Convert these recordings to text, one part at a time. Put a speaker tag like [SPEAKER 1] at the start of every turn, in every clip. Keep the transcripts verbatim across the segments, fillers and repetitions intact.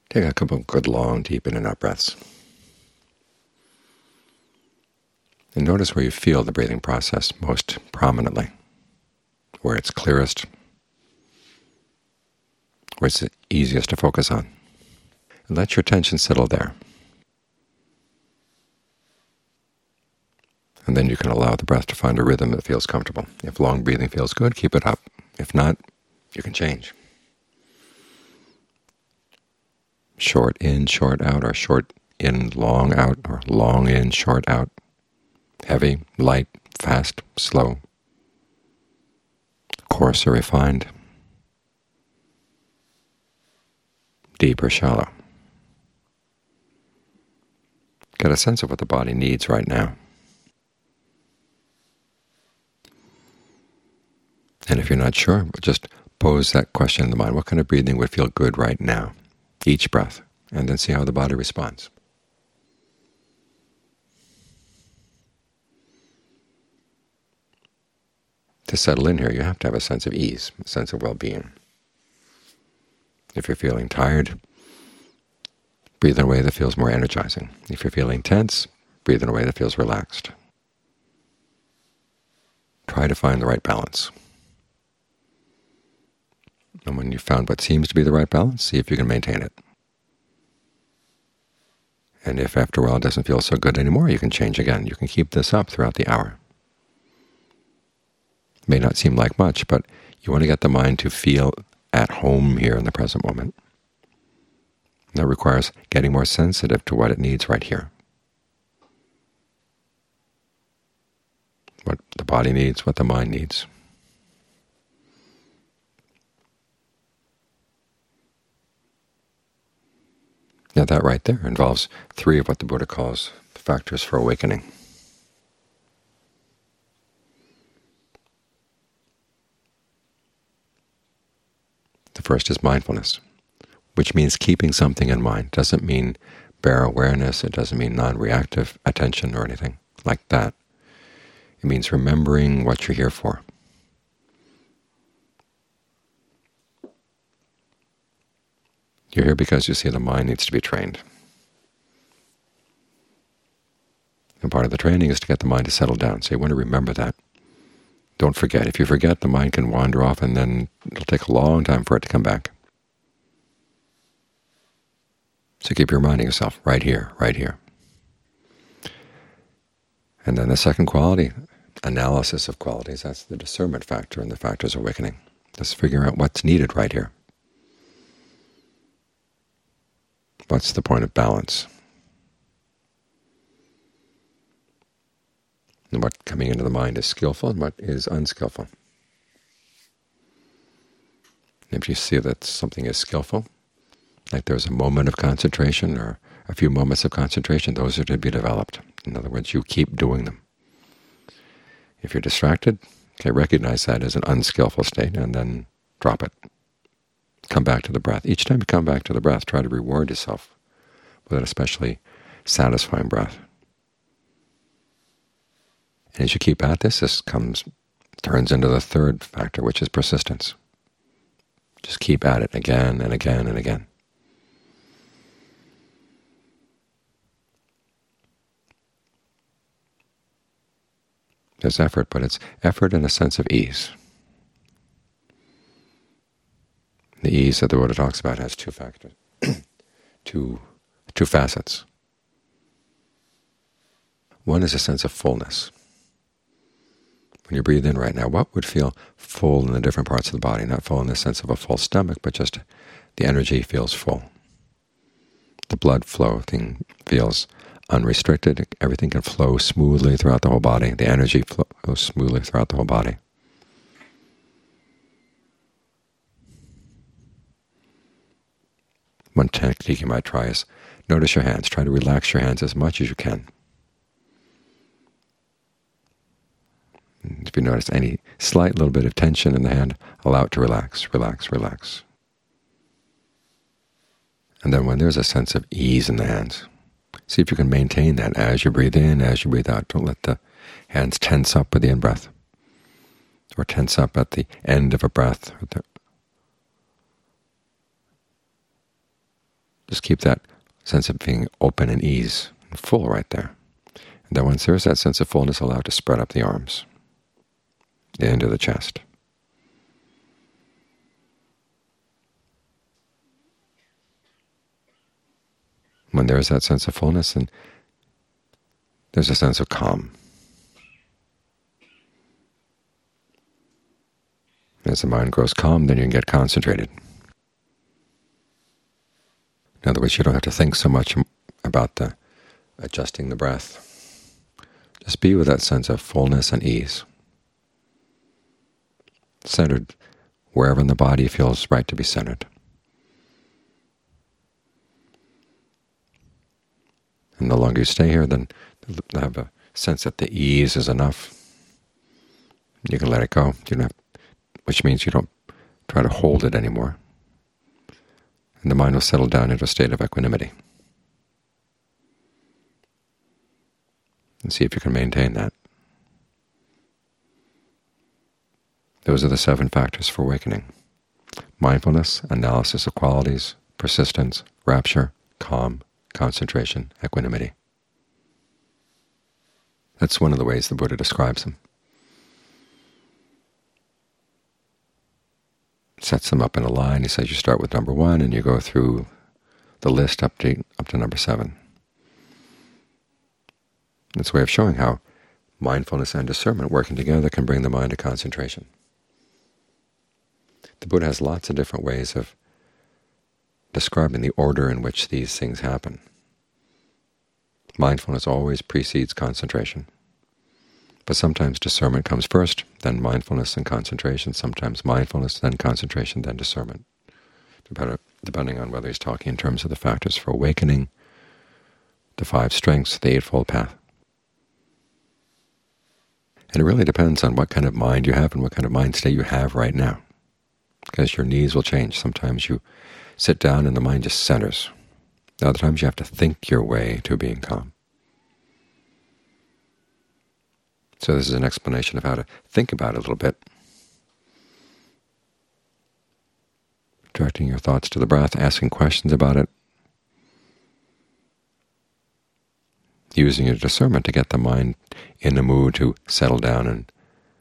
[SPEAKER 1] Take a couple of good, long, deep in and out breaths. And notice where you feel the breathing process most prominently, where it's clearest, where it's easiest to focus on. And let your attention settle there. And then you can allow the breath to find a rhythm that feels comfortable. If long breathing feels good, keep it up. If not, you can change. Short in, short out, or short in, long out, or long in, short out. Heavy, light, fast, slow. Coarse or refined. Deep or shallow. Get a sense of what the body needs right now. And if you're not sure, just pose that question in the mind. What kind of breathing would feel good right now? Each breath, and then see how the body responds. To settle in here, you have to have a sense of ease, a sense of well-being. If you're feeling tired, breathe in a way that feels more energizing. If you're feeling tense, breathe in a way that feels relaxed. Try to find the right balance. And when you've found what seems to be the right balance, see if you can maintain it. And if after a while it doesn't feel so good anymore, you can change again. You can keep this up throughout the hour. It may not seem like much, but you want to get the mind to feel at home here in the present moment. That requires getting more sensitive to what it needs right here. What the body needs, what the mind needs. Now that right there involves three of what the Buddha calls factors for awakening. The first is mindfulness, which means keeping something in mind. It doesn't mean bare awareness, it doesn't mean non-reactive attention or anything like that. It means remembering what you're here for. You're here because you see the mind needs to be trained. And part of the training is to get the mind to settle down. So you want to remember that. Don't forget. If you forget, the mind can wander off, and then it'll take a long time for it to come back. So keep reminding yourself, right here, right here. And then the second quality, analysis of qualities, that's the discernment factor and the factors of awakening. Just figuring out what's needed right here. What's the point of balance? And what coming into the mind is skillful and what is unskillful. If you see that something is skillful, like there's a moment of concentration or a few moments of concentration, those are to be developed. In other words, you keep doing them. If you're distracted, okay, recognize that as an unskillful state and then drop it. Come back to the breath. Each time you come back to the breath, try to reward yourself with an especially satisfying breath. And as you keep at this, this comes turns into the third factor, which is persistence. Just keep at it again and again and again. There's effort, but it's effort in a sense of ease. The ease that the Buddha talks about has two factors, two, two facets. One is a sense of fullness. When you breathe in right now, what would feel full in the different parts of the body? Not full in the sense of a full stomach, but just the energy feels full. The blood flow thing feels unrestricted. Everything can flow smoothly throughout the whole body. The energy flows smoothly throughout the whole body. One technique you might try is notice your hands. Try to relax your hands as much as you can. If you notice any slight little bit of tension in the hand, allow it to relax, relax, relax. And then when there's a sense of ease in the hands, see if you can maintain that as you breathe in, as you breathe out. Don't let the hands tense up with the in-breath, or tense up at the end of a breath, or the Just keep that sense of being open and ease and full right there. And then once there's that sense of fullness, allow it to spread up the arms, into the chest. When there is that sense of fullness, then there's a sense of calm. As the mind grows calm, then you can get concentrated. In other words, you don't have to think so much about the adjusting the breath. Just be with that sense of fullness and ease, centered wherever in the body feels right to be centered. And the longer you stay here, then you'll have a sense that the ease is enough. You can let it go. You don't have, which means you don't try to hold it anymore. And the mind will settle down into a state of equanimity. And see if you can maintain that. Those are the seven factors for awakening: mindfulness, analysis of qualities, persistence, rapture, calm, concentration, equanimity. That's one of the ways the Buddha describes them. Sets them up in a line. He says you start with number one and you go through the list up to, up to number seven. It's a way of showing how mindfulness and discernment working together can bring the mind to concentration. The Buddha has lots of different ways of describing the order in which these things happen. Mindfulness always precedes concentration. But sometimes discernment comes first, then mindfulness and concentration, sometimes mindfulness, then concentration, then discernment, depending on whether he's talking in terms of the factors for awakening, the five strengths, the Eightfold Path. And it really depends on what kind of mind you have and what kind of mind state you have right now, because your needs will change. Sometimes you sit down and the mind just centers. Other times you have to think your way to being calm. So this is an explanation of how to think about it a little bit. Directing your thoughts to the breath, asking questions about it, using your discernment to get the mind in the mood to settle down and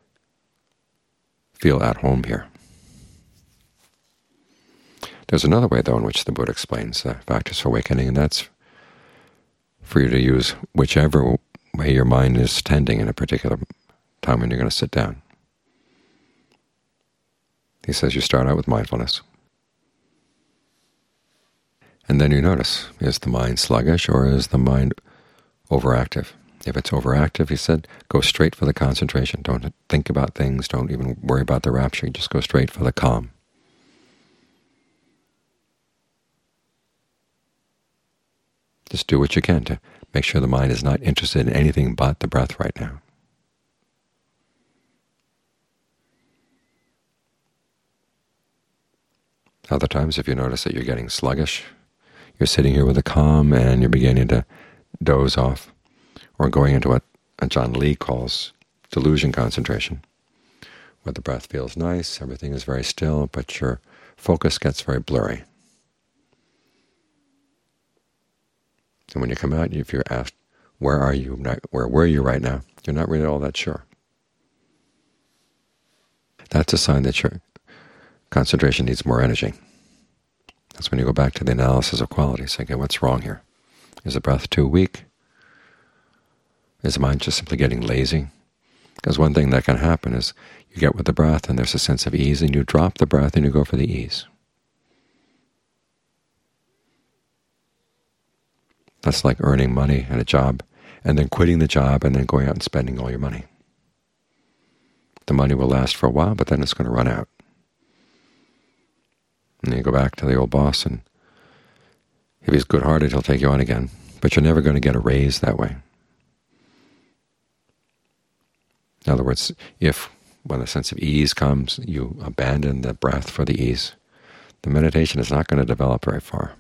[SPEAKER 1] feel at home here. There's another way, though, in which the Buddha explains the factors for awakening, and that's for you to use whichever way your mind is tending in a particular time when you're going to sit down. He says you start out with mindfulness. And then you notice, is the mind sluggish or is the mind overactive? If it's overactive, he said, go straight for the concentration. Don't think about things. Don't even worry about the rapture. Just go straight for the calm. Just do what you can to make sure the mind is not interested in anything but the breath right now. Other times, if you notice that you're getting sluggish, you're sitting here with a calm and you're beginning to doze off, or going into what John Lee calls delusion concentration, where the breath feels nice, everything is very still, but your focus gets very blurry. And when you come out, if you're asked, where are you, where were you right now, you're not really all that sure. That's a sign that your concentration needs more energy. That's when you go back to the analysis of qualities. Okay, what's wrong here? Is the breath too weak? Is the mind just simply getting lazy? Because one thing that can happen is you get with the breath and there's a sense of ease, and you drop the breath and you go for the ease. That's like earning money at a job and then quitting the job and then going out and spending all your money. The money will last for a while, but then it's going to run out. And then you go back to the old boss, and if he's good-hearted, he'll take you on again. But you're never going to get a raise that way. In other words, if when a sense of ease comes, you abandon the breath for the ease, the meditation is not going to develop very far.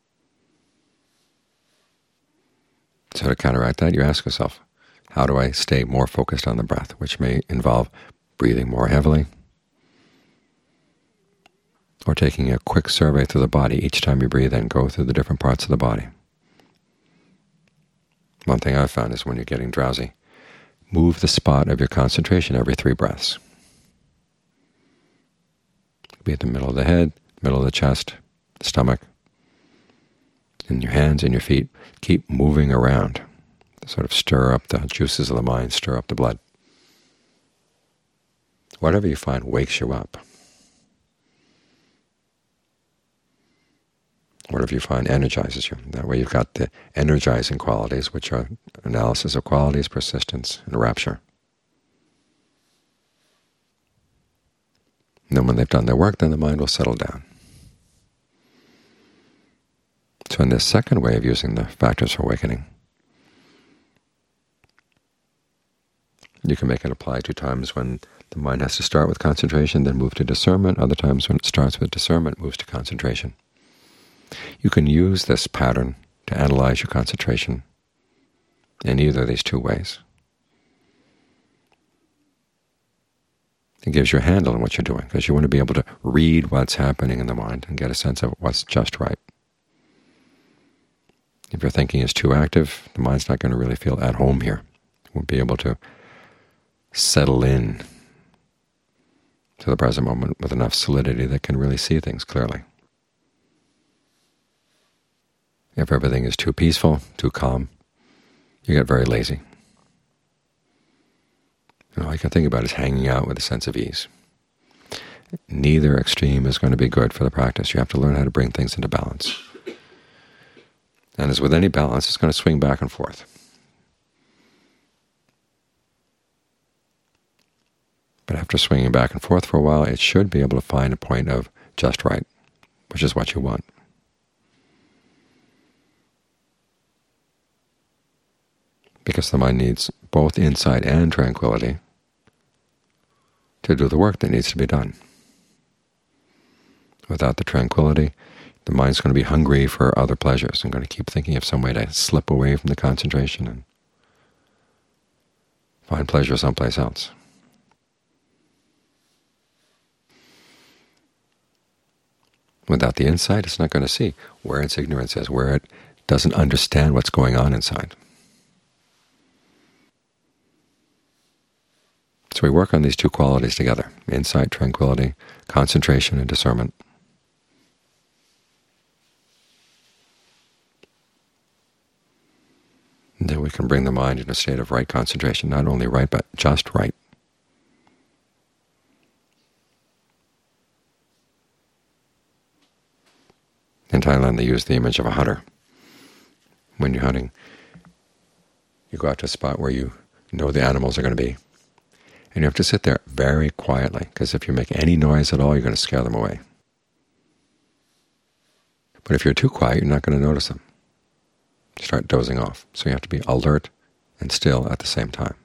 [SPEAKER 1] So to counteract that, you ask yourself, how do I stay more focused on the breath, which may involve breathing more heavily, or taking a quick survey through the body each time you breathe in. Go through the different parts of the body. One thing I've found is when you're getting drowsy, move the spot of your concentration every three breaths. Be at the middle of the head, middle of the chest, the stomach, in your hands and your feet. Keep moving around. Sort of stir up the juices of the mind, stir up the blood. Whatever you find wakes you up. Whatever you find energizes you. That way you've got the energizing qualities, which are analysis of qualities, persistence, and rapture. And then when they've done their work, then the mind will settle down. So in this second way of using the factors for awakening, you can make it apply to times when the mind has to start with concentration, then move to discernment. Other times when it starts with discernment, moves to concentration. You can use this pattern to analyze your concentration in either of these two ways. It gives you a handle on what you're doing, because you want to be able to read what's happening in the mind and get a sense of what's just right. If your thinking is too active, the mind's not going to really feel at home here. It won't be able to settle in to the present moment with enough solidity that can really see things clearly. If everything is too peaceful, too calm, you get very lazy. And all you can think about is hanging out with a sense of ease. Neither extreme is going to be good for the practice. You have to learn how to bring things into balance. And as with any balance, it's going to swing back and forth. But after swinging back and forth for a while, it should be able to find a point of just right, which is what you want. Because the mind needs both insight and tranquility to do the work that needs to be done. Without the tranquility, the mind's going to be hungry for other pleasures and going to keep thinking of some way to slip away from the concentration and find pleasure someplace else. Without the insight, it's not going to see where its ignorance is, where it doesn't understand what's going on inside. So we work on these two qualities together: insight, tranquility, concentration, and discernment. And then we can bring the mind in a state of right concentration, not only right, but just right. In Thailand, they use the image of a hunter. When you're hunting, you go out to a spot where you know the animals are going to be, and you have to sit there very quietly, because if you make any noise at all, you're going to scare them away. But if you're too quiet, you're not going to notice them. You start dozing off. So you have to be alert and still at the same time.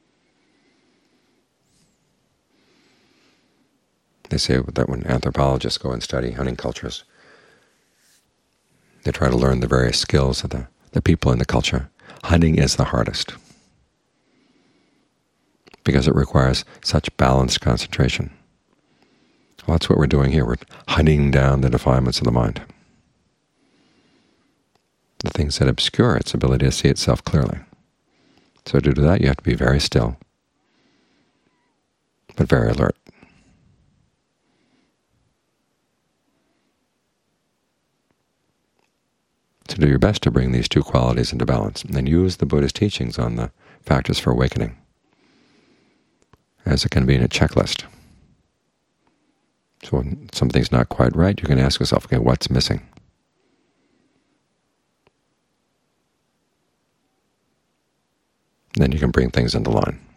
[SPEAKER 1] They say that when anthropologists go and study hunting cultures, they try to learn the various skills of the, the people in the culture. Hunting is the hardest, because it requires such balanced concentration. Well, that's what we're doing here. We're hunting down the defilements of the mind, the things that obscure its ability to see itself clearly. So to do that, you have to be very still, but very alert. To do your best to bring these two qualities into balance, and then use the Buddha's teachings on the factors for awakening as a convenient checklist. So when something's not quite right, you can ask yourself, okay, what's missing? Then you can bring things into line.